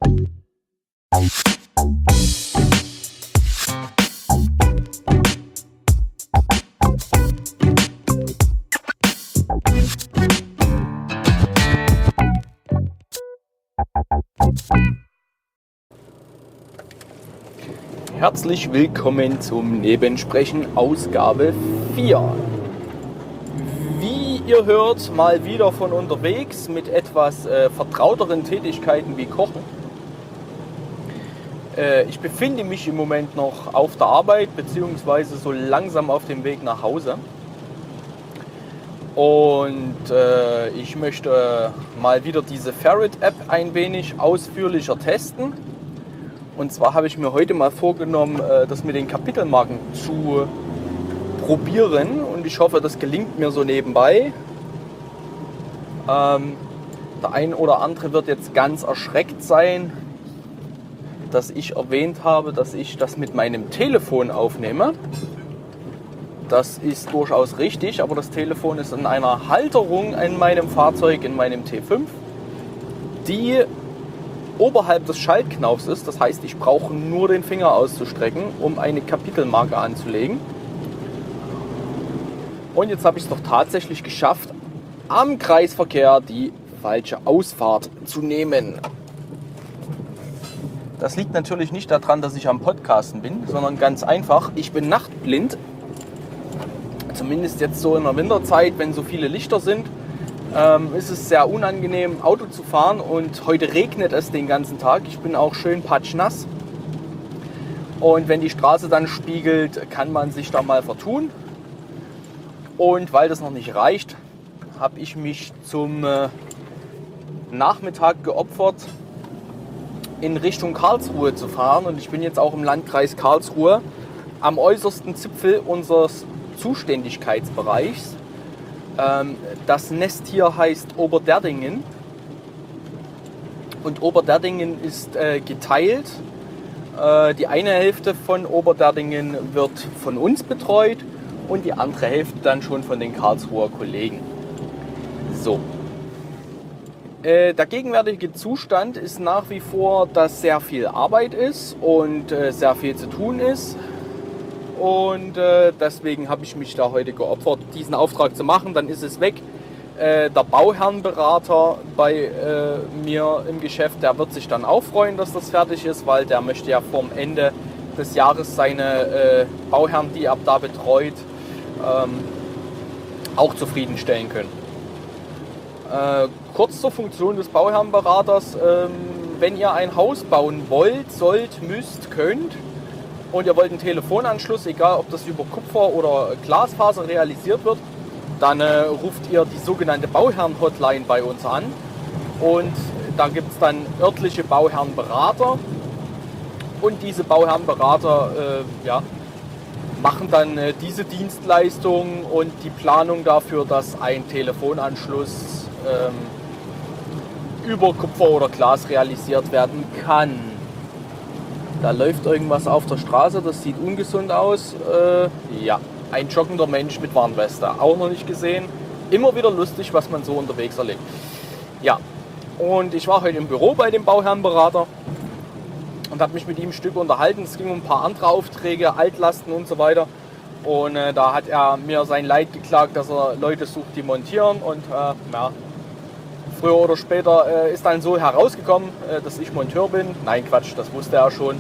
Herzlich willkommen zum Nebensprechen Ausgabe 4. Wie ihr hört, mal wieder von unterwegs mit etwas vertrauteren Tätigkeiten wie Kochen. Ich befinde mich im Moment noch auf der Arbeit beziehungsweise so langsam auf dem Weg nach Hause. Und ich möchte mal wieder diese Ferret-App ein wenig ausführlicher testen. Und zwar habe ich mir heute mal vorgenommen, das mit den Kapitelmarken zu probieren. Und ich hoffe, das gelingt mir so nebenbei. Der ein oder andere wird jetzt ganz erschreckt sein, dass ich erwähnt habe, dass ich das mit meinem Telefon aufnehme. Das ist durchaus richtig, aber das Telefon ist in einer Halterung in meinem Fahrzeug, in meinem T5, die oberhalb des Schaltknaufs ist. Das heißt, ich brauche nur den Finger auszustrecken, um eine Kapitelmarke anzulegen. Und jetzt habe ich es doch tatsächlich geschafft, am Kreisverkehr die falsche Ausfahrt zu nehmen. Das liegt natürlich nicht daran, dass ich am Podcasten bin, sondern ganz einfach, ich bin nachtblind. Zumindest jetzt so in der Winterzeit, wenn so viele Lichter sind, ist es sehr unangenehm, Auto zu fahren. Und heute regnet es den ganzen Tag. Ich bin auch schön patschnass. Und wenn die Straße dann spiegelt, kann man sich da mal vertun. Und weil das noch nicht reicht, habe ich mich zum Nachmittag geopfert, in Richtung Karlsruhe zu fahren. Und ich bin jetzt auch im Landkreis Karlsruhe am äußersten Zipfel unseres Zuständigkeitsbereichs. Das Nest hier heißt Oberderdingen. Und Oberderdingen ist geteilt. Die eine Hälfte von Oberderdingen wird von uns betreut und die andere Hälfte dann schon von den Karlsruher Kollegen. So. Der gegenwärtige Zustand ist nach wie vor, dass sehr viel Arbeit ist und sehr viel zu tun ist. Und deswegen habe ich mich da heute geopfert, diesen Auftrag zu machen. Dann ist es weg. Der Bauherrenberater bei mir im Geschäft, der wird sich dann auch freuen, dass das fertig ist, weil der möchte ja vorm Ende des Jahres seine Bauherren, die er ab da betreut, auch zufriedenstellen können. Kurz zur Funktion des Bauherrenberaters. Wenn ihr ein Haus bauen wollt, sollt, müsst, könnt, und ihr wollt einen Telefonanschluss, egal ob das über Kupfer oder Glasfaser realisiert wird, dann ruft ihr die sogenannte Bauherren-Hotline bei uns an. Und da gibt es dann örtliche Bauherrenberater. Und diese Bauherrenberater machen dann diese Dienstleistung und die Planung dafür, dass ein Telefonanschluss über Kupfer oder Glas realisiert werden kann. Da läuft irgendwas auf der Straße, das sieht ungesund aus. Ja, ein joggender Mensch mit Warnweste. Auch noch nicht gesehen. Immer wieder lustig, was man so unterwegs erlebt. Ja, und ich war heute im Büro bei dem Bauherrenberater und habe mich mit ihm ein Stück unterhalten. Es ging um ein paar andere Aufträge, Altlasten und so weiter. Und da hat er mir sein Leid geklagt, dass er Leute sucht, die montieren. Und früher oder später ist dann so herausgekommen, dass ich Monteur bin. Nein, Quatsch, das wusste er schon.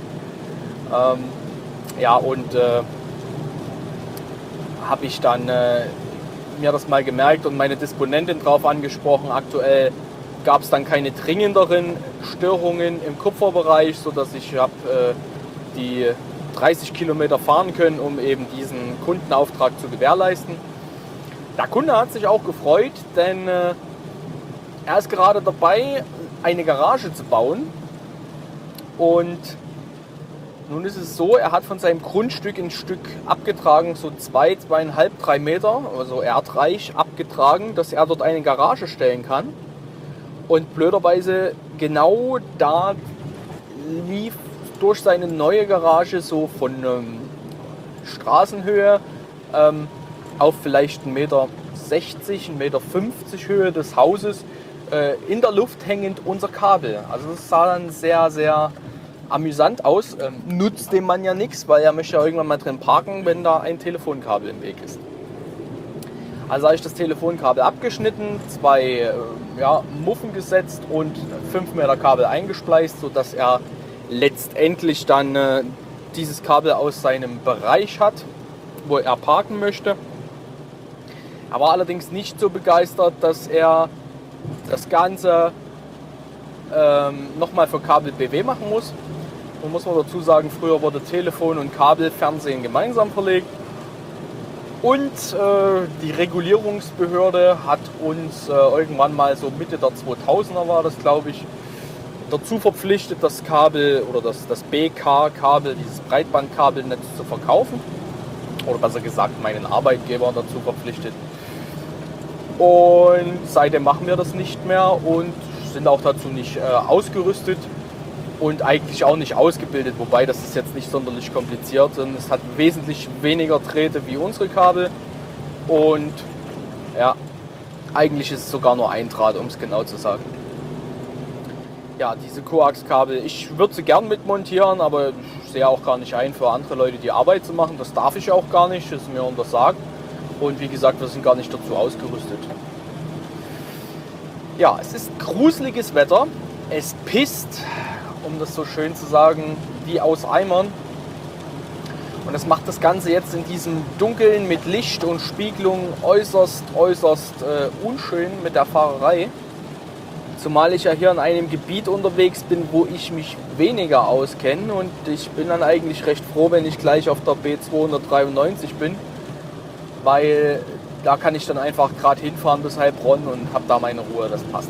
Habe ich dann mir das mal gemerkt und meine Disponentin darauf angesprochen. Aktuell gab es dann keine dringenderen Störungen im Kupferbereich, sodass ich die 30 Kilometer fahren können, um eben diesen Kundenauftrag zu gewährleisten. Der Kunde hat sich auch gefreut, denn er ist gerade dabei, eine Garage zu bauen. Und nun ist es so, er hat von seinem Grundstück ein Stück abgetragen, so 2,5, 3 Meter, also erdreich abgetragen, dass er dort eine Garage stellen kann. Und blöderweise genau da lief durch seine neue Garage so von Straßenhöhe auf vielleicht 1,60 Meter, 1,50 Meter Höhe des Hauses in der Luft hängend unser Kabel. Also das sah dann sehr, sehr amüsant aus. Nutzt dem Mann ja nichts, weil er möchte ja irgendwann mal drin parken, wenn da ein Telefonkabel im Weg ist. Also habe ich das Telefonkabel abgeschnitten, 2 Muffen gesetzt und 5 Meter Kabel eingespleist, sodass er letztendlich dann dieses Kabel aus seinem Bereich hat, wo er parken möchte. Er war allerdings nicht so begeistert, dass er das Ganze nochmal für Kabel BW machen muss. Und muss man dazu sagen, früher wurde Telefon und Kabel, Fernsehen gemeinsam verlegt. Und die Regulierungsbehörde hat uns irgendwann mal so Mitte der 2000er war das, glaube ich, dazu verpflichtet, das Kabel oder das BK-Kabel, dieses Breitbandkabelnetz zu verkaufen. Oder besser gesagt, meinen Arbeitgeber dazu verpflichtet. Und seitdem machen wir das nicht mehr und sind auch dazu nicht ausgerüstet und eigentlich auch nicht ausgebildet. Wobei, das ist jetzt nicht sonderlich kompliziert. Und es hat wesentlich weniger Drähte wie unsere Kabel. Und ja, eigentlich ist es sogar nur ein Draht, um es genau zu sagen. Ja, diese Koax-Kabel, ich würde sie gern mitmontieren, aber ich sehe auch gar nicht ein, für andere Leute die Arbeit zu machen. Das darf ich auch gar nicht, das ist mir untersagt. Und wie gesagt, wir sind gar nicht dazu ausgerüstet. Ja, es ist gruseliges Wetter. Es pisst, um das so schön zu sagen, wie aus Eimern. Und das macht das Ganze jetzt in diesem Dunkeln mit Licht und Spiegelung äußerst unschön mit der Fahrerei. Zumal ich ja hier in einem Gebiet unterwegs bin, wo ich mich weniger auskenne. Und ich bin dann eigentlich recht froh, wenn ich gleich auf der B293 bin. Weil da kann ich dann einfach gerade hinfahren bis Heilbronn und habe da meine Ruhe, das passt.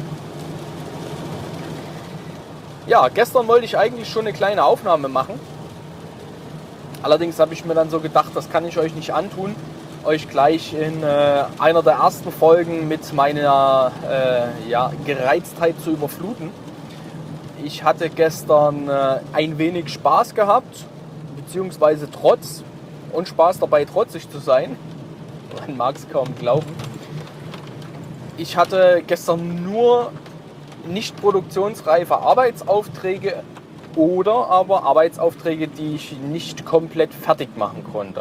Ja, gestern wollte ich eigentlich schon eine kleine Aufnahme machen. Allerdings habe ich mir dann so gedacht, das kann ich euch nicht antun, euch gleich in einer der ersten Folgen mit meiner Gereiztheit zu überfluten. Ich hatte gestern ein wenig Spaß gehabt, beziehungsweise Trotz und Spaß dabei, trotzig zu sein. Man mag es kaum glauben. Ich hatte gestern nur nicht produktionsreife Arbeitsaufträge oder aber Arbeitsaufträge, die ich nicht komplett fertig machen konnte.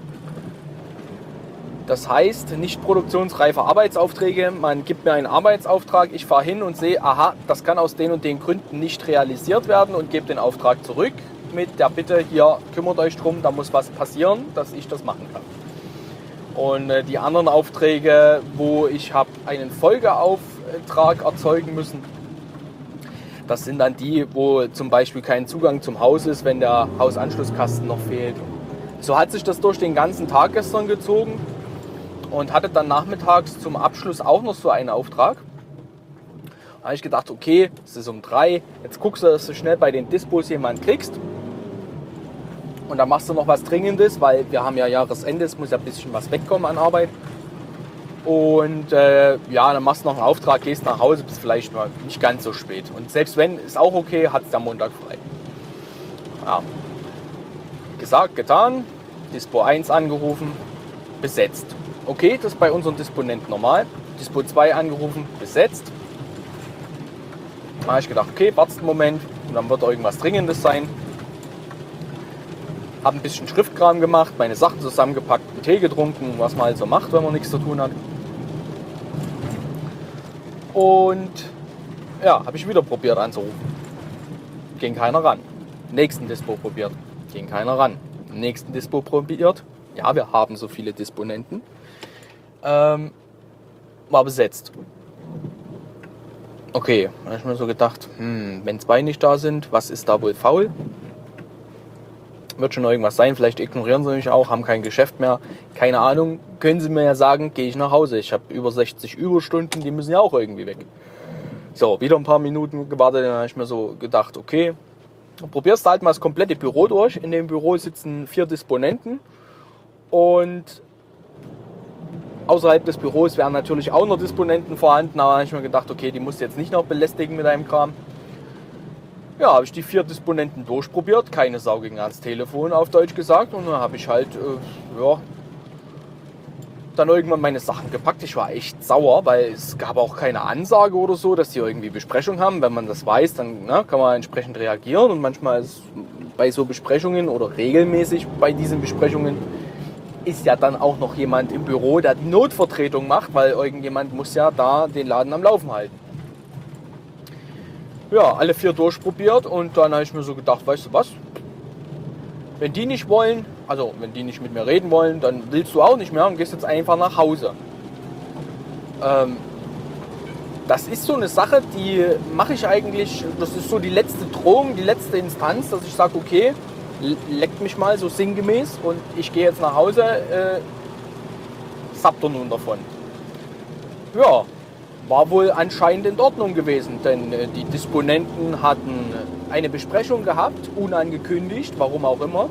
Das heißt, nicht produktionsreife Arbeitsaufträge, man gibt mir einen Arbeitsauftrag, ich fahre hin und sehe, aha, das kann aus den und den Gründen nicht realisiert werden und gebe den Auftrag zurück mit der Bitte, hier kümmert euch drum, da muss was passieren, dass ich das machen kann. Und die anderen Aufträge, wo ich habe einen Folgeauftrag erzeugen müssen, das sind dann die, wo zum Beispiel kein Zugang zum Haus ist, wenn der Hausanschlusskasten noch fehlt. So hat sich das durch den ganzen Tag gestern gezogen und hatte dann nachmittags zum Abschluss auch noch so einen Auftrag. Da habe ich gedacht, okay, es ist um 3, jetzt guckst du, dass du schnell bei den Dispos jemanden kriegst. Und dann machst du noch was Dringendes, weil wir haben ja Jahresende, es muss ja ein bisschen was wegkommen an Arbeit. Und dann machst du noch einen Auftrag, gehst nach Hause, bist vielleicht mal nicht ganz so spät. Und selbst wenn, ist auch okay, hat es der Montag frei. Ja. Gesagt, getan, Dispo 1 angerufen, besetzt. Okay, das ist bei unseren Disponenten normal. Dispo 2 angerufen, besetzt. Da habe ich gedacht, okay, wartest einen Moment und dann wird irgendwas Dringendes sein. Habe ein bisschen Schriftkram gemacht, meine Sachen zusammengepackt, einen Tee getrunken, was man halt so macht, wenn man nichts zu tun hat. Und ja, habe ich wieder probiert anzurufen. Ging keiner ran. Nächsten Dispo probiert. Ging keiner ran. Nächsten Dispo probiert. Ja, wir haben so viele Disponenten. War besetzt. Okay, da habe ich mir so gedacht, wenn 2 nicht da sind, was ist da wohl faul? Wird schon irgendwas sein, vielleicht ignorieren sie mich auch, haben kein Geschäft mehr, keine Ahnung. Können sie mir ja sagen, gehe ich nach Hause. Ich habe über 60 Überstunden, die müssen ja auch irgendwie weg. So, wieder ein paar Minuten gewartet, dann habe ich mir so gedacht, okay, probierst halt mal das komplette Büro durch. In dem Büro sitzen 4 Disponenten und außerhalb des Büros wären natürlich auch noch Disponenten vorhanden, aber dann habe ich mir gedacht, okay, die musst du jetzt nicht noch belästigen mit deinem Kram. Ja, habe ich die 4 Disponenten durchprobiert, keine Sau ging ans Telefon, auf Deutsch gesagt. Und dann habe ich halt dann irgendwann meine Sachen gepackt. Ich war echt sauer, weil es gab auch keine Ansage oder so, dass die irgendwie Besprechung haben. Wenn man das weiß, dann kann man entsprechend reagieren. Und manchmal ist bei so Besprechungen oder regelmäßig bei diesen Besprechungen ist ja dann auch noch jemand im Büro, der die Notvertretung macht, weil irgendjemand muss ja da den Laden am Laufen halten. Ja, alle 4 durchprobiert und dann habe ich mir so gedacht, weißt du was? Wenn die nicht wollen, also wenn die nicht mit mir reden wollen, dann willst du auch nicht mehr und gehst jetzt einfach nach Hause. Das ist so eine Sache, die mache ich eigentlich, das ist so die letzte Drohung, die letzte Instanz, dass ich sage, okay, leckt mich mal so sinngemäß und ich gehe jetzt nach Hause, sappt er nun davon. Ja, war wohl anscheinend in Ordnung gewesen, denn die Disponenten hatten eine Besprechung gehabt, unangekündigt, warum auch immer.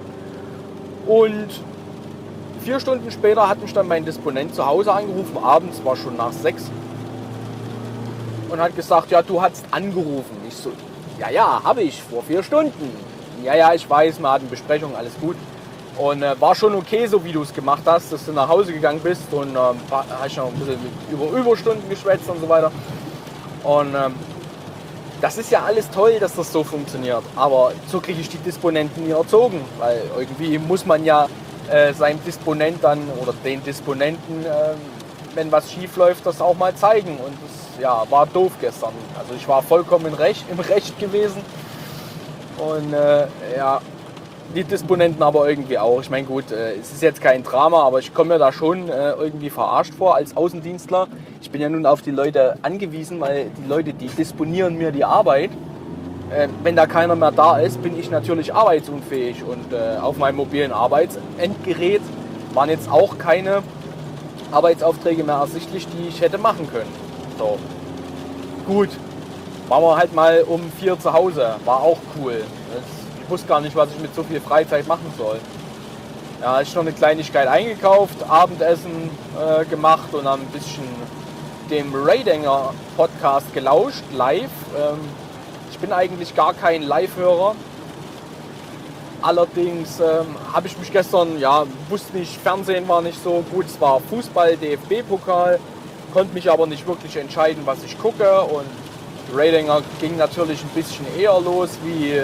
Und 4 Stunden später hat mich dann mein Disponent zu Hause angerufen, abends, war schon nach 6. Und hat gesagt, ja, du hast angerufen. Ich so, ja, habe ich, vor 4 Stunden. Ja, ich weiß, wir hatten Besprechung, alles gut. Und war schon okay, so wie du es gemacht hast, dass du nach Hause gegangen bist und hast noch ein bisschen über Überstunden geschwätzt und so weiter. Und das ist ja alles toll, dass das so funktioniert. Aber so kriege ich die Disponenten nie erzogen, weil irgendwie muss man ja seinem Disponent dann oder den Disponenten, wenn was schief läuft, das auch mal zeigen. Und das war doof gestern. Also ich war vollkommen im Recht gewesen. Und die Disponenten aber irgendwie auch. Ich meine, gut, es ist jetzt kein Drama, aber ich komme mir da schon irgendwie verarscht vor als Außendienstler. Ich bin ja nun auf die Leute angewiesen, weil die Leute, die disponieren mir die Arbeit. Wenn da keiner mehr da ist, bin ich natürlich arbeitsunfähig. Und auf meinem mobilen Arbeitsendgerät waren jetzt auch keine Arbeitsaufträge mehr ersichtlich, die ich hätte machen können. So, gut, waren wir halt mal um 4 zu Hause, war auch cool. Ich wusste gar nicht, was ich mit so viel Freizeit machen soll. Ja, habe ich noch eine Kleinigkeit eingekauft, Abendessen gemacht und dann ein bisschen dem Raidinger Podcast gelauscht, live. Ich bin eigentlich gar kein Live-Hörer. Allerdings habe ich mich gestern, wusste nicht, Fernsehen war nicht so gut. Es war Fußball, DFB-Pokal, konnte mich aber nicht wirklich entscheiden, was ich gucke. Und Raidinger ging natürlich ein bisschen eher los wie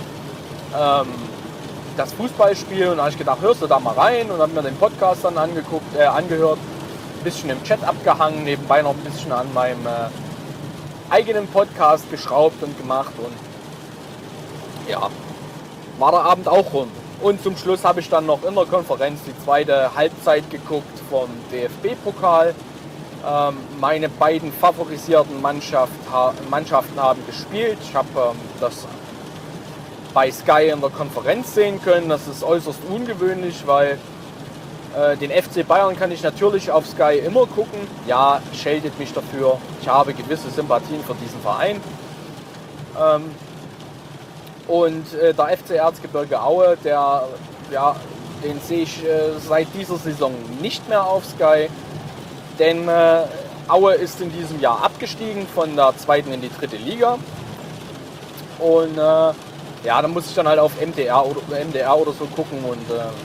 das Fußballspiel. Und da habe ich gedacht, hörst du da mal rein und habe mir den Podcast dann angehört. Ein bisschen im Chat abgehangen, nebenbei noch ein bisschen an meinem eigenen Podcast geschraubt und gemacht. Und ja, war der Abend auch rum. Und zum Schluss habe ich dann noch in der Konferenz die zweite Halbzeit geguckt vom DFB-Pokal. Meine beiden favorisierten Mannschaften haben gespielt. Ich habe das bei Sky in der Konferenz sehen können. Das ist äußerst ungewöhnlich, weil den FC Bayern kann ich natürlich auf Sky immer gucken. Ja, scheltet mich dafür. Ich habe gewisse Sympathien für diesen Verein. Und der FC Erzgebirge Aue, den sehe ich seit dieser Saison nicht mehr auf Sky. Denn Aue ist in diesem Jahr abgestiegen von der 2. in die 3. Liga. Und da muss ich dann halt auf MDR oder so gucken. Und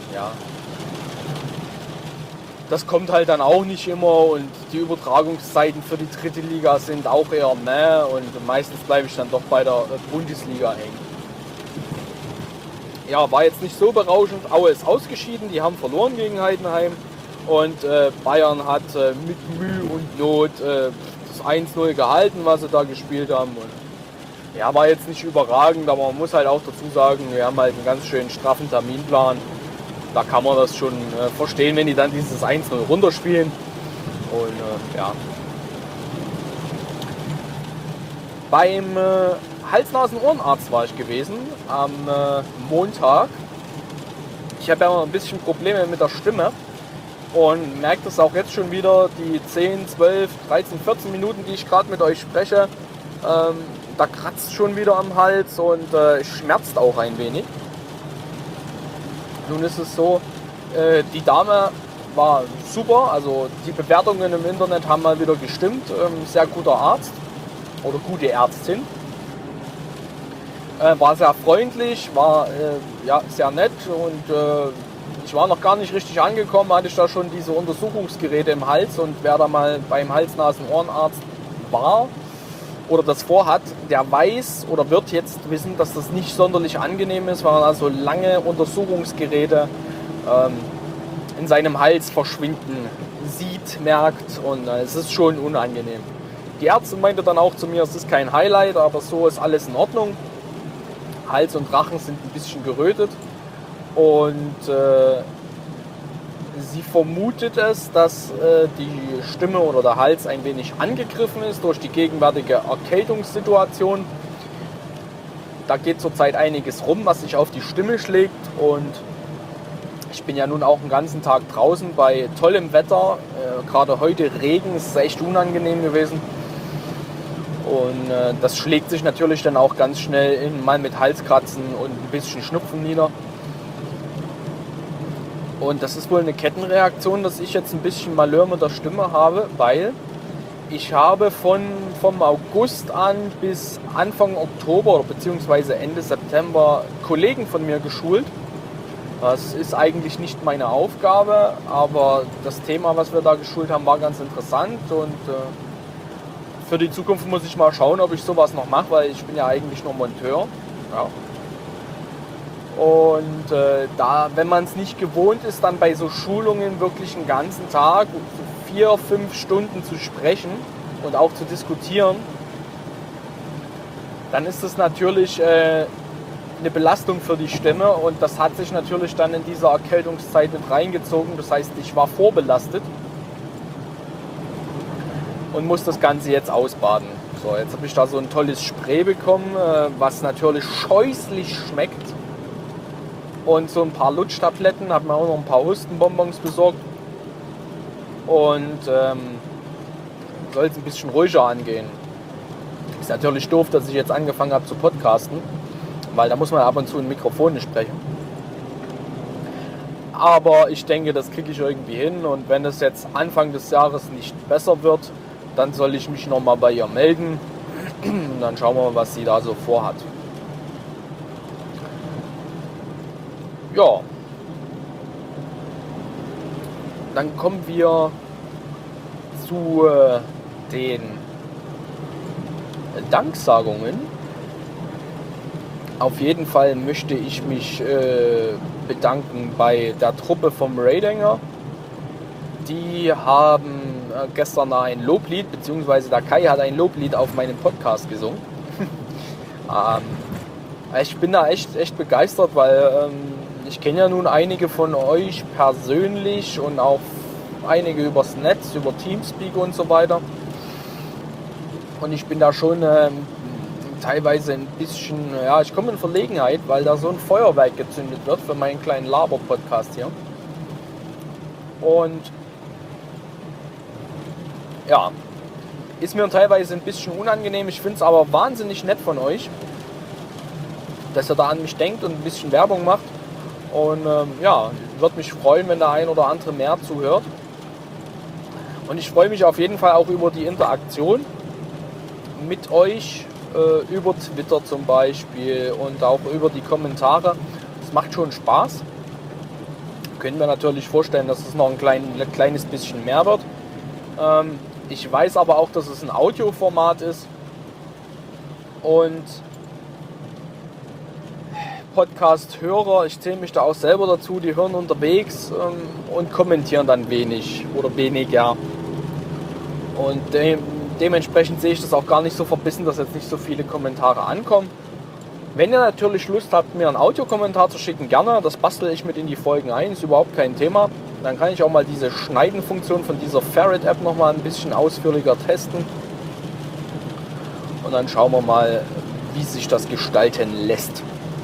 das kommt halt dann auch nicht immer. Und die Übertragungszeiten für die 3. Liga sind auch eher mäh. Und meistens bleibe ich dann doch bei der Bundesliga hängen. Ja, war jetzt nicht so berauschend. Aue ist ausgeschieden, die haben verloren gegen Heidenheim. Und Bayern hat mit Mühe und Not das 1-0 gehalten, was sie da gespielt haben. Und, war jetzt nicht überragend, aber man muss halt auch dazu sagen, wir haben halt einen ganz schön straffen Terminplan. Da kann man das schon verstehen, wenn die dann dieses 1-0 runterspielen. Und beim Hals-Nasen-Ohrenarzt war ich gewesen am Montag. Ich habe ja immer ein bisschen Probleme mit der Stimme und merke das auch jetzt schon wieder, die 10, 12, 13, 14 Minuten, die ich gerade mit euch spreche, da kratzt schon wieder am Hals und schmerzt auch ein wenig. Nun ist es so, die Dame war super, also die Bewertungen im Internet haben mal wieder gestimmt, sehr guter Arzt oder gute Ärztin. War sehr freundlich, war sehr nett und Ich war noch gar nicht richtig angekommen, hatte ich da schon diese Untersuchungsgeräte im Hals, und wer da mal beim Hals-Nasen-Ohrenarzt war oder das vorhat, der weiß oder wird jetzt wissen, dass das nicht sonderlich angenehm ist, weil man also lange Untersuchungsgeräte in seinem Hals verschwinden sieht, merkt, und es ist schon unangenehm. Die Ärztin meinte dann auch zu mir, es ist kein Highlight, aber so ist alles in Ordnung. Hals und Rachen sind ein bisschen gerötet, und sie vermutet es, dass die Stimme oder der Hals ein wenig angegriffen ist durch die gegenwärtige Erkältungssituation. Da geht zurzeit einiges rum, was sich auf die Stimme schlägt, und ich bin ja nun auch den ganzen Tag draußen bei tollem Wetter. Gerade heute Regen, ist echt unangenehm gewesen. Und das schlägt sich natürlich dann auch ganz schnell mal mit Halskratzen und ein bisschen Schnupfen nieder. Und das ist wohl eine Kettenreaktion, dass ich jetzt ein bisschen Malheur mit der Stimme habe, weil ich habe vom August an bis Anfang Oktober bzw. Ende September Kollegen von mir geschult. Das ist eigentlich nicht meine Aufgabe, aber das Thema, was wir da geschult haben, war ganz interessant, und für die Zukunft muss ich mal schauen, ob ich sowas noch mache, weil ich bin ja eigentlich nur Monteur. Ja. Und wenn man es nicht gewohnt ist, dann bei so Schulungen wirklich einen ganzen Tag, 4-5 Stunden zu sprechen und auch zu diskutieren, dann ist es natürlich eine Belastung für die Stimme, und das hat sich natürlich dann in dieser Erkältungszeit mit reingezogen. Das heißt, ich war vorbelastet und muss das Ganze jetzt ausbaden. So, jetzt habe ich da so ein tolles Spray bekommen, was natürlich scheußlich schmeckt. Und so ein paar Lutschtabletten, habe mir auch noch ein paar Hustenbonbons besorgt. Und soll es ein bisschen ruhiger angehen. Ist natürlich doof, dass ich jetzt angefangen habe zu podcasten, weil da muss man ab und zu in Mikrofone sprechen. Aber ich denke, das kriege ich irgendwie hin, und wenn es jetzt Anfang des Jahres nicht besser wird, dann soll ich mich nochmal bei ihr melden, und dann schauen wir mal, was sie da so vorhat. Ja, dann kommen wir zu den Danksagungen. Auf jeden Fall möchte ich mich bedanken bei der Truppe vom Raidinger. Die haben gestern ein Loblied, beziehungsweise der Kai hat ein Loblied auf meinem Podcast gesungen. Ich bin da echt begeistert, weil ich kenne ja nun einige von euch persönlich und auch einige übers Netz, über Teamspeak und so weiter. Und ich bin da schon teilweise ein bisschen, ja, ich komme in Verlegenheit, weil da so ein Feuerwerk gezündet wird für meinen kleinen Laber-Podcast hier. Und ja, ist mir teilweise ein bisschen unangenehm. Ich finde es aber wahnsinnig nett von euch, dass ihr da an mich denkt und ein bisschen Werbung macht. Und ja, würde mich freuen, wenn der ein oder andere mehr zuhört. Und ich freue mich auf jeden Fall auch über die Interaktion mit euch, über Twitter zum Beispiel, und auch über die Kommentare. Das macht schon Spaß. Können wir natürlich vorstellen, dass es noch ein kleines bisschen mehr wird. Ich weiß aber auch, dass es ein Audioformat ist. Und Podcast-Hörer, ich zähle mich da auch selber dazu, die hören unterwegs und kommentieren dann wenig oder weniger. Und dementsprechend sehe ich das auch gar nicht so verbissen, dass jetzt nicht so viele Kommentare ankommen. Wenn ihr natürlich Lust habt, mir einen Audiokommentar zu schicken, gerne. Das bastel ich mit in die Folgen ein, ist überhaupt kein Thema. Dann kann ich auch mal diese Schneiden-Funktion von dieser Ferret-App nochmal ein bisschen ausführlicher testen. Und dann schauen wir mal, wie sich das gestalten lässt.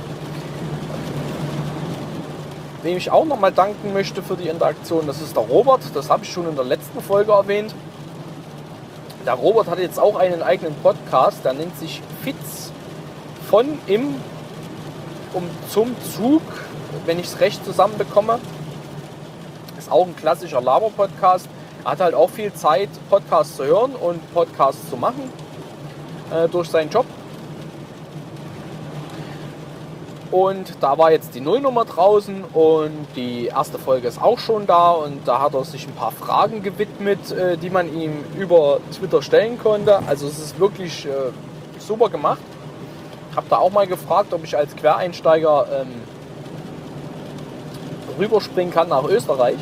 Wem ich auch nochmal danken möchte für die Interaktion, das ist der Robert. Das habe ich schon in der letzten Folge erwähnt. Der Robert hat jetzt auch einen eigenen Podcast, der nennt sich Fitz von zum Zug, wenn ich es recht zusammenbekomme. Ist auch ein klassischer Laber-Podcast. Er hat halt auch viel Zeit, Podcasts zu hören und Podcasts zu machen durch seinen Job. Und da war jetzt die Nullnummer draußen und die erste Folge ist auch schon da. Und da hat er sich ein paar Fragen gewidmet, die man ihm über Twitter stellen konnte. Also es ist wirklich super gemacht. Ich habe da auch mal gefragt, ob ich als Quereinsteiger rüberspringen kann nach Österreich.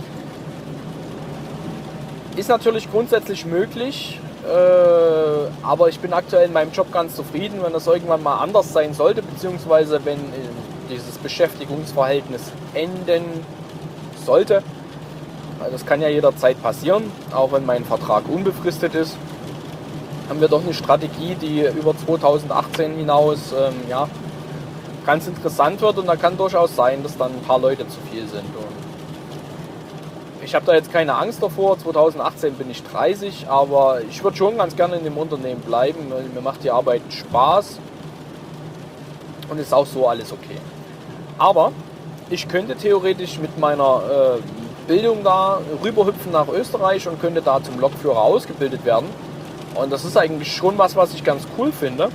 Ist natürlich grundsätzlich möglich, aber ich bin aktuell in meinem Job ganz zufrieden. Wenn das irgendwann mal anders sein sollte, beziehungsweise wenn dieses Beschäftigungsverhältnis enden sollte, das kann ja jederzeit passieren, auch wenn mein Vertrag unbefristet ist, haben wir doch eine Strategie, die über 2018 hinaus ganz interessant wird, und da kann durchaus sein, dass dann ein paar Leute zu viel sind. Und ich habe da jetzt keine Angst davor. 2018 bin ich 30, aber ich würde schon ganz gerne in dem Unternehmen bleiben, weil mir macht die Arbeit Spaß und ist auch so alles okay. Aber ich könnte theoretisch mit meiner Bildung da rüberhüpfen nach Österreich und könnte da zum Lokführer ausgebildet werden. Und das ist eigentlich schon was ich ganz cool finde.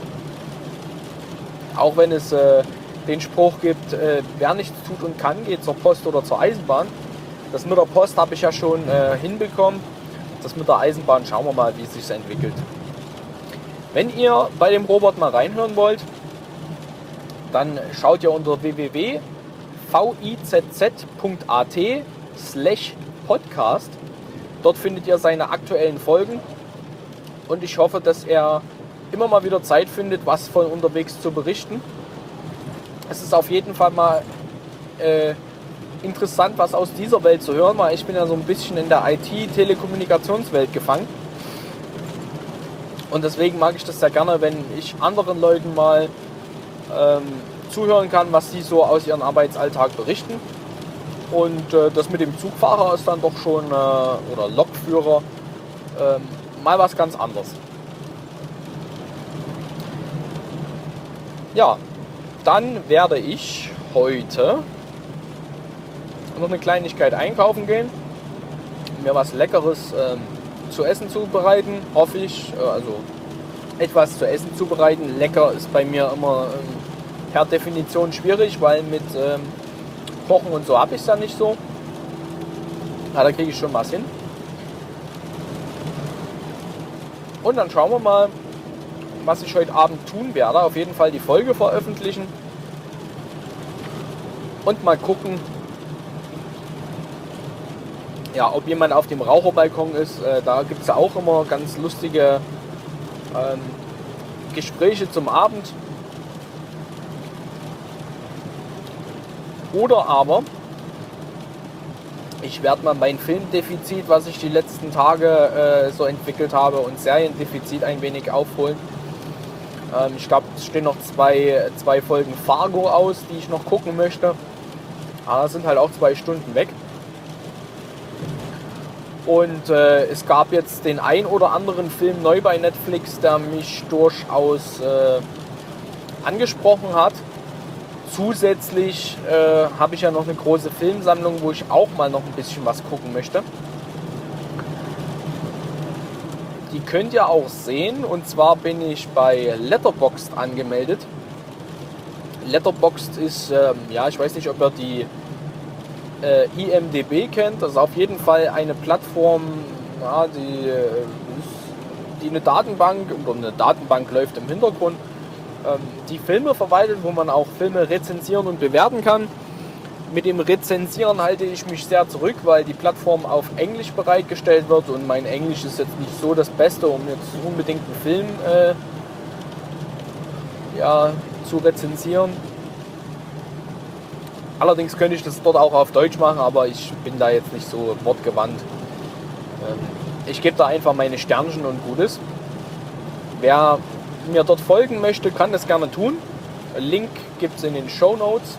Auch wenn es den Spruch gibt, wer nichts tut und kann, geht zur Post oder zur Eisenbahn. Das mit der Post habe ich ja schon hinbekommen. Das mit der Eisenbahn schauen wir mal, wie es sich entwickelt. Wenn ihr bei dem Robert mal reinhören wollt, dann schaut ihr unter www.vizz.at/podcast. Dort findet ihr seine aktuellen Folgen. Und ich hoffe, dass er immer mal wieder Zeit findet, was von unterwegs zu berichten. Es ist auf jeden Fall mal interessant, was aus dieser Welt zu hören, weil ich bin ja so ein bisschen in der IT-Telekommunikationswelt gefangen. Und deswegen mag ich das sehr gerne, wenn ich anderen Leuten mal zuhören kann, was sie so aus ihrem Arbeitsalltag berichten. Und das mit dem Zugfahrer ist dann doch schon, oder Lokführer, mal was ganz anderes. Ja, dann werde ich heute noch eine Kleinigkeit einkaufen gehen, mir was Leckeres zu essen zubereiten, hoffe ich. Also etwas zu essen zubereiten. Lecker ist bei mir immer per Definition schwierig, weil mit Kochen und so habe ich es ja nicht so. Ja, da kriege ich schon was hin. Und dann schauen wir mal, was ich heute Abend tun werde. Auf jeden Fall die Folge veröffentlichen und mal gucken, ja, ob jemand auf dem Raucherbalkon ist. Da gibt es ja auch immer ganz lustige Gespräche zum Abend. Oder aber ich werde mal mein Filmdefizit, was ich die letzten Tage so entwickelt habe, und Seriendefizit ein wenig aufholen. Ich glaube, es stehen noch zwei Folgen Fargo aus, die ich noch gucken möchte. Aber das sind halt auch 2 Stunden weg. Und es gab jetzt den ein oder anderen Film neu bei Netflix, der mich durchaus angesprochen hat. Zusätzlich habe ich ja noch eine große Filmsammlung, wo ich auch mal noch ein bisschen was gucken möchte. Die könnt ihr auch sehen, und zwar bin ich bei Letterboxd angemeldet. Letterboxd ist, ich weiß nicht, ob ihr die IMDb kennt. Das ist auf jeden Fall eine Plattform, ja, die eine Datenbank läuft im Hintergrund, die Filme verwaltet, wo man auch Filme rezensieren und bewerten kann. Mit dem Rezensieren halte ich mich sehr zurück, weil die Plattform auf Englisch bereitgestellt wird und mein Englisch ist jetzt nicht so das Beste, um jetzt unbedingt einen Film zu rezensieren. Allerdings könnte ich das dort auch auf Deutsch machen, aber ich bin da jetzt nicht so wortgewandt. Ich gebe da einfach meine Sternchen und gut ist. Wer mir dort folgen möchte, kann das gerne tun. Link gibt es in den Shownotes.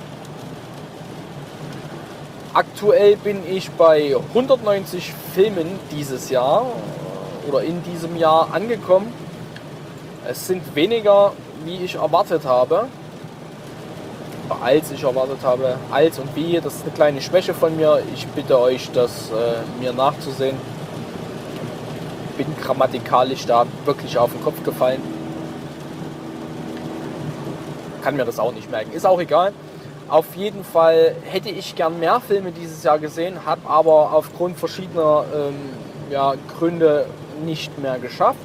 Aktuell bin ich bei 190 Filmen dieses Jahr oder in diesem Jahr angekommen. Es sind weniger, wie ich erwartet habe. Als ich erwartet habe. Als und wie, das ist eine kleine Schwäche von mir. Ich bitte euch, das mir nachzusehen. Bin grammatikalisch da wirklich auf den Kopf gefallen. kann mir das auch nicht merken. Ist auch egal. Auf jeden Fall hätte ich gern mehr Filme dieses Jahr gesehen, habe aber aufgrund verschiedener Gründe nicht mehr geschafft.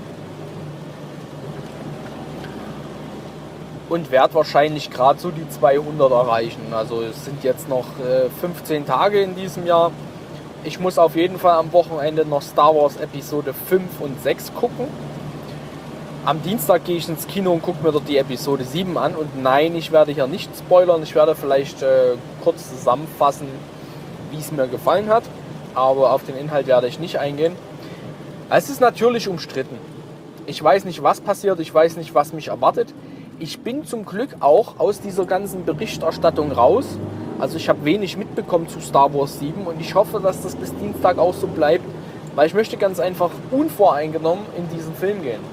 Und werde wahrscheinlich gerade so die 200 erreichen. Also es sind jetzt noch 15 Tage in diesem Jahr. Ich muss auf jeden Fall am Wochenende noch Star Wars Episode 5 und 6 gucken. Am Dienstag gehe ich ins Kino und gucke mir dort die Episode 7 an. Und nein, ich werde hier nicht spoilern. Ich werde vielleicht kurz zusammenfassen, wie es mir gefallen hat. Aber auf den Inhalt werde ich nicht eingehen. Es ist natürlich umstritten. Ich weiß nicht, was passiert. Ich weiß nicht, was mich erwartet. Ich bin zum Glück auch aus dieser ganzen Berichterstattung raus. Also ich habe wenig mitbekommen zu Star Wars 7 und ich hoffe, dass das bis Dienstag auch so bleibt, weil ich möchte ganz einfach unvoreingenommen in diesen Film gehen.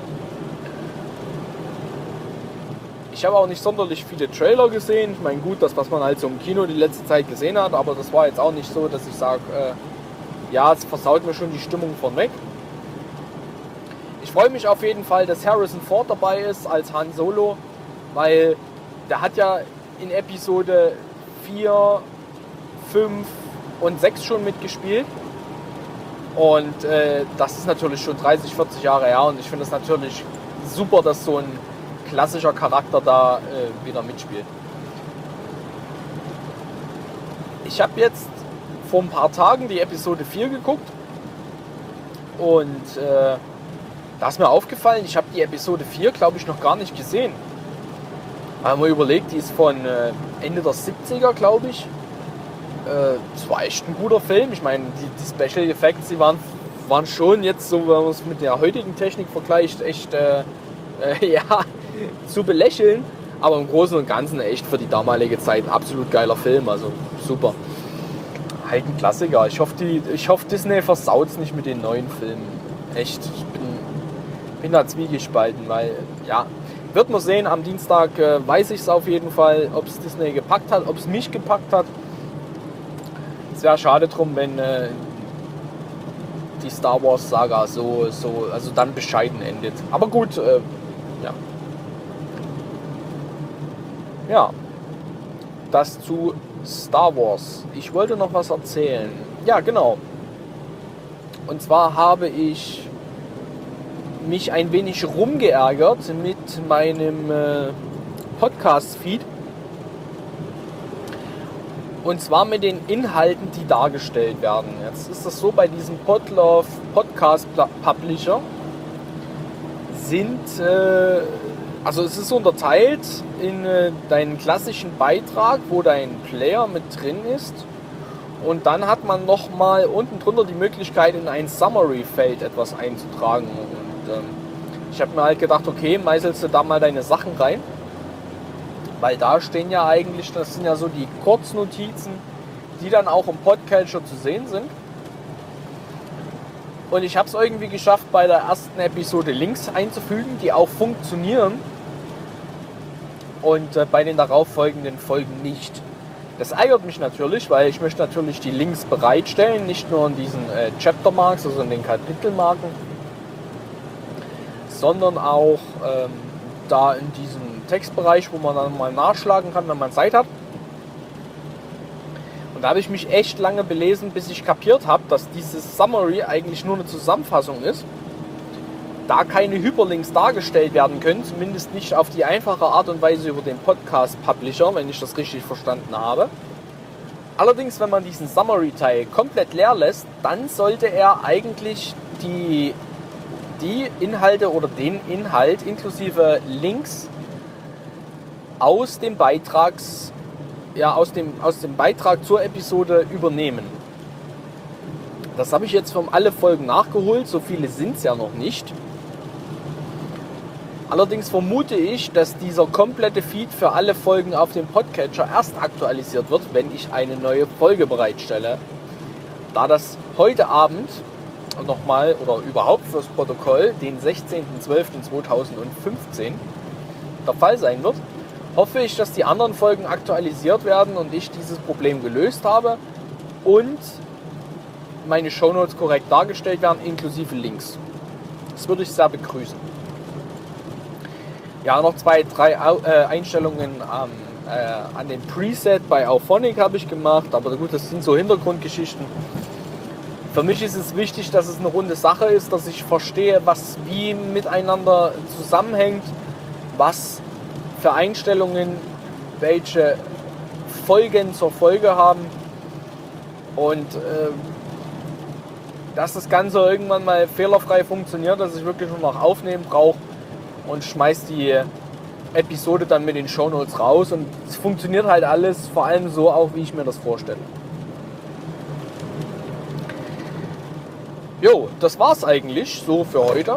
Ich habe auch nicht sonderlich viele Trailer gesehen. Ich meine, gut, das, was man halt so im Kino die letzte Zeit gesehen hat, aber das war jetzt auch nicht so, dass ich sage, es versaut mir schon die Stimmung von weg. Ich freue mich auf jeden Fall, dass Harrison Ford dabei ist als Han Solo, weil der hat ja in Episode 4, 5 und 6 schon mitgespielt. Und das ist natürlich schon 30, 40 Jahre her und ich finde es natürlich super, dass so ein klassischer Charakter da wieder mitspielt. Ich habe jetzt vor ein paar Tagen die Episode 4 geguckt und da ist mir aufgefallen, ich habe die Episode 4, glaube ich, noch gar nicht gesehen. Wenn man überlegt, die ist von Ende der 70er, glaube ich. Das war echt ein guter Film. Ich meine, die Special Effects, die waren schon jetzt so, wenn man es mit der heutigen Technik vergleicht, echt zu belächeln. Aber im Großen und Ganzen echt für die damalige Zeit ein absolut geiler Film. Also super. Halt ein Klassiker. Ich hoffe Disney versaut es nicht mit den neuen Filmen. Echt, ich bin da zwiegespalten, weil, wird man sehen, am Dienstag weiß ich es auf jeden Fall, ob es Disney gepackt hat, ob es mich gepackt hat. Es wäre schade drum, wenn die Star Wars Saga also dann bescheiden endet. Aber gut, das zu Star Wars. Ich wollte noch was erzählen. Ja, genau. Und zwar habe ich mich ein wenig rumgeärgert mit meinem Podcast-Feed. Und zwar mit den Inhalten, die dargestellt werden. Jetzt ist das so, bei diesem Podlove Podcast Publisher es ist unterteilt in deinen klassischen Beitrag, wo dein Player mit drin ist. Und dann hat man nochmal unten drunter die Möglichkeit, in ein Summary-Feld etwas einzutragen. Und ich habe mir halt gedacht, okay, meißelst du da mal deine Sachen rein. Weil da stehen ja eigentlich, das sind ja so die Kurznotizen, die dann auch im Podcatcher zu sehen sind. Und ich habe es irgendwie geschafft, bei der ersten Episode Links einzufügen, die auch funktionieren. Und bei den darauffolgenden Folgen nicht. Das ärgert mich natürlich, weil ich möchte natürlich die Links bereitstellen, nicht nur in diesen Chaptermarks, also in den Kapitelmarken, sondern auch da in diesem Textbereich, wo man dann mal nachschlagen kann, wenn man Zeit hat. Und da habe ich mich echt lange belesen, bis ich kapiert habe, dass dieses Summary eigentlich nur eine Zusammenfassung ist. Da keine Hyperlinks dargestellt werden können, zumindest nicht auf die einfache Art und Weise über den Podcast-Publisher, wenn ich das richtig verstanden habe. Allerdings, wenn man diesen Summary-Teil komplett leer lässt, dann sollte er eigentlich die Inhalte oder den Inhalt inklusive Links aus dem Beitrag zur Episode übernehmen. Das habe ich jetzt von alle Folgen nachgeholt, so viele sind es ja noch nicht. Allerdings vermute ich, dass dieser komplette Feed für alle Folgen auf dem Podcatcher erst aktualisiert wird, wenn ich eine neue Folge bereitstelle. Da das heute Abend nochmal oder überhaupt fürs Protokoll den 16.12.2015 der Fall sein wird, hoffe ich, dass die anderen Folgen aktualisiert werden und ich dieses Problem gelöst habe und meine Shownotes korrekt dargestellt werden, inklusive Links. Das würde ich sehr begrüßen. Ja, noch 2, 3 Einstellungen an dem Preset bei Auphonic habe ich gemacht, aber gut, das sind so Hintergrundgeschichten. Für mich ist es wichtig, dass es eine runde Sache ist, dass ich verstehe, was wie miteinander zusammenhängt, was für Einstellungen welche Folgen zur Folge haben und dass das Ganze irgendwann mal fehlerfrei funktioniert, dass ich wirklich nur noch aufnehmen brauche und schmeiß die Episode dann mit den Shownotes raus und es funktioniert halt alles vor allem so auch, wie ich mir das vorstelle. Jo, das war's eigentlich so für heute.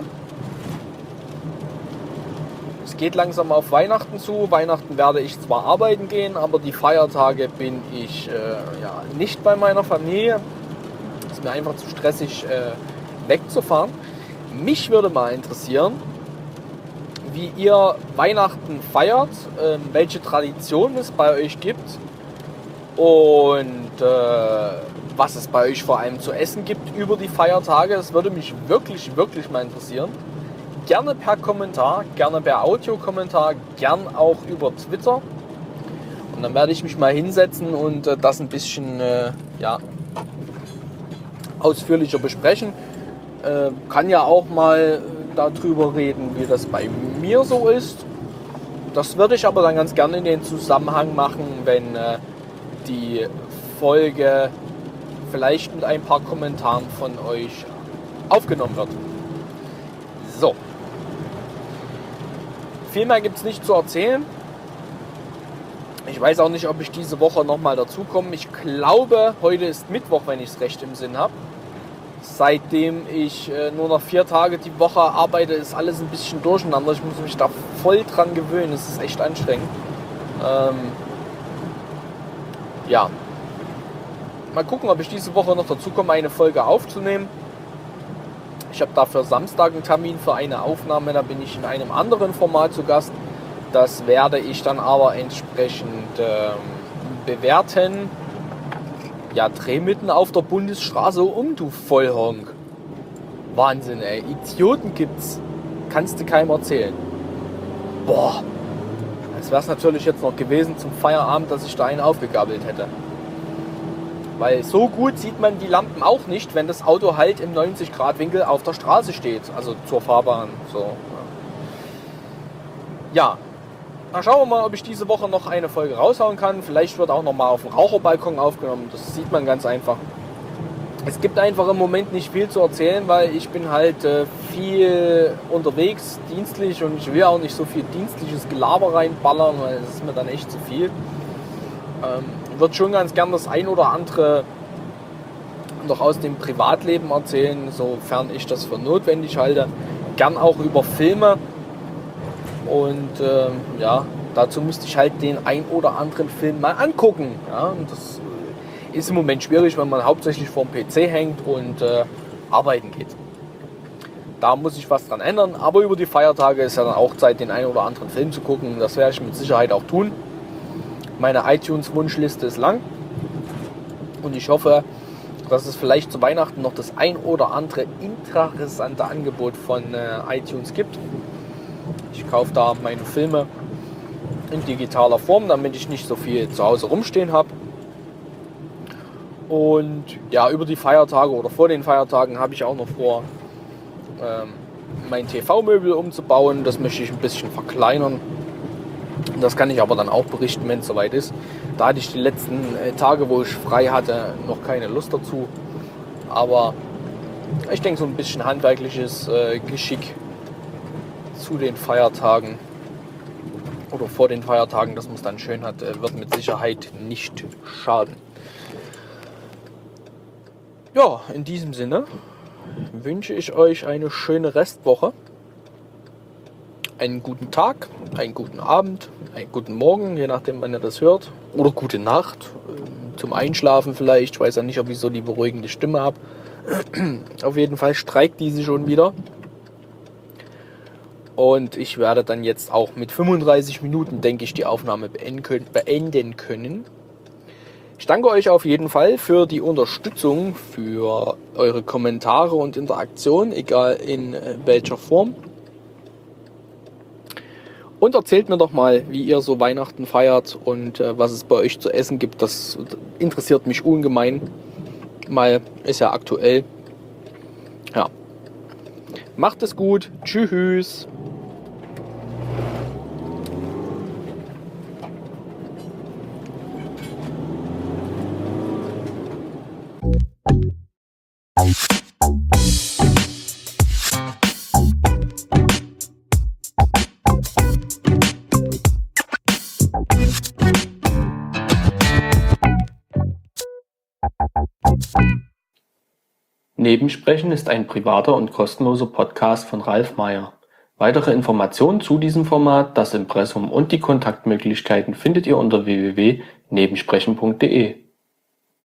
Es geht langsam auf Weihnachten zu. Weihnachten werde ich zwar arbeiten gehen, aber die Feiertage bin ich nicht bei meiner Familie. Ist mir einfach zu stressig wegzufahren. Mich würde mal interessieren, wie ihr Weihnachten feiert, welche Traditionen es bei euch gibt und was es bei euch vor allem zu essen gibt über die Feiertage. Das würde mich wirklich, wirklich mal interessieren. Gerne per Kommentar, gerne per Audiokommentar, gern auch über Twitter. Und dann werde ich mich mal hinsetzen und das ein bisschen ausführlicher besprechen. Kann ja auch mal darüber reden, wie das bei mir so ist. Das würde ich aber dann ganz gerne in den Zusammenhang machen, wenn die Folge vielleicht mit ein paar Kommentaren von euch aufgenommen wird. So. Viel mehr gibt es nicht zu erzählen. Ich weiß auch nicht, ob ich diese Woche nochmal dazukomme. Ich glaube, heute ist Mittwoch, wenn ich es recht im Sinn habe. Seitdem ich nur noch 4 Tage die Woche arbeite, ist alles ein bisschen durcheinander. Ich muss mich da voll dran gewöhnen. Es ist echt anstrengend. Mal gucken, ob ich diese Woche noch dazu komme, eine Folge aufzunehmen. Ich habe dafür Samstag einen Termin für eine Aufnahme. Da bin ich in einem anderen Format zu Gast. Das werde ich dann aber entsprechend bewerten. Ja, dreh mitten auf der Bundesstraße um, du Vollhonk. Wahnsinn, ey. Idioten gibt's. Kannst du keinem erzählen. Boah. Das wäre es natürlich jetzt noch gewesen zum Feierabend, dass ich da einen aufgegabelt hätte. Weil so gut sieht man die Lampen auch nicht, wenn das Auto halt im 90-Grad-Winkel auf der Straße steht. Also zur Fahrbahn. So. Ja. Na, schauen wir mal, ob ich diese Woche noch eine Folge raushauen kann. Vielleicht wird auch noch mal auf dem Raucherbalkon aufgenommen. Das sieht man ganz einfach. Es gibt einfach im Moment nicht viel zu erzählen, weil ich bin halt viel unterwegs, dienstlich, und ich will auch nicht so viel dienstliches Gelaber reinballern, weil das ist mir dann echt zu viel. Ich würde schon ganz gern das ein oder andere noch aus dem Privatleben erzählen, sofern ich das für notwendig halte. Gern auch über Filme. Und dazu müsste ich halt den ein oder anderen Film mal angucken. Ja? Und das ist im Moment schwierig, wenn man hauptsächlich vor dem PC hängt und arbeiten geht. Da muss ich was dran ändern. Aber über die Feiertage ist ja dann auch Zeit, den einen oder anderen Film zu gucken. Das werde ich mit Sicherheit auch tun. Meine iTunes-Wunschliste ist lang. Und ich hoffe, dass es vielleicht zu Weihnachten noch das ein oder andere interessante Angebot von iTunes gibt. Ich kaufe da meine Filme in digitaler Form, damit ich nicht so viel zu Hause rumstehen habe. Und ja, über die Feiertage oder vor den Feiertagen habe ich auch noch vor, mein TV-Möbel umzubauen. Das möchte ich ein bisschen verkleinern. Das kann ich aber dann auch berichten, wenn es soweit ist. Da hatte ich die letzten Tage, wo ich frei hatte, noch keine Lust dazu. Aber ich denke, so ein bisschen handwerkliches Geschick zu den Feiertagen oder vor den Feiertagen, dass man es dann schön hat, wird mit Sicherheit nicht schaden. Ja, in diesem Sinne wünsche ich euch eine schöne Restwoche, einen guten Tag, einen guten Abend, einen guten Morgen, je nachdem, wann ihr das hört, oder gute Nacht, zum Einschlafen vielleicht. Ich weiß ja nicht, ob ich so die beruhigende Stimme habe. Auf jeden Fall streikt diese schon wieder. Und ich werde dann jetzt auch mit 35 Minuten, denke ich, die Aufnahme beenden können. Ich danke euch auf jeden Fall für die Unterstützung, für eure Kommentare und Interaktion, egal in welcher Form. Und erzählt mir doch mal, wie ihr so Weihnachten feiert und was es bei euch zu essen gibt. Das interessiert mich ungemein. Mal ist ja aktuell. Ja. Macht es gut. Tschüss. Nebensprechen ist ein privater und kostenloser Podcast von Ralf Meyer. Weitere Informationen zu diesem Format, das Impressum und die Kontaktmöglichkeiten findet ihr unter www.nebensprechen.de.